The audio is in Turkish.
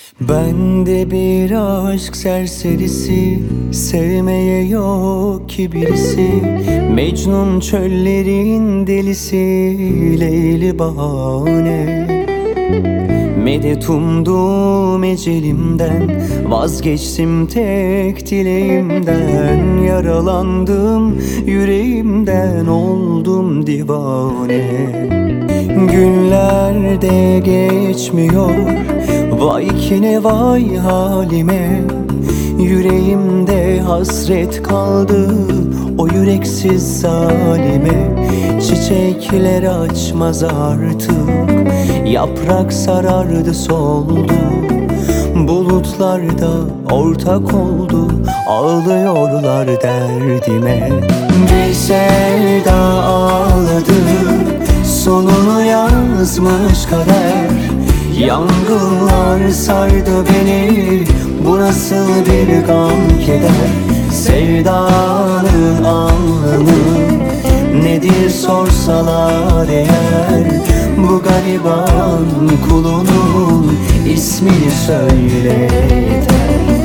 Ben de bir aşk serserisi, sevmeye yok ki birisi. Mecnun çöllerin delisi, Leyli bahane. Medet umdum ecelimden, vazgeçtim tek dileğimden. Yaralandım yüreğimden, oldum divane. Günler de geçmiyor, vay ki ne vay halime. Yüreğimde hasret kaldı o yüreksiz zalime. Çiçekler açmaz artık, yaprak sarardı soldu. Bulutlar da ortak oldu, ağlıyorlar derdime. Bir sevda ağladı, sonunu yazmış kader. Yangınlar sardı beni, bu nasıl bir gam keder. Sevdanın anlamı nedir sorsalar eğer, bu gariban kulunun ismini söyle yeter.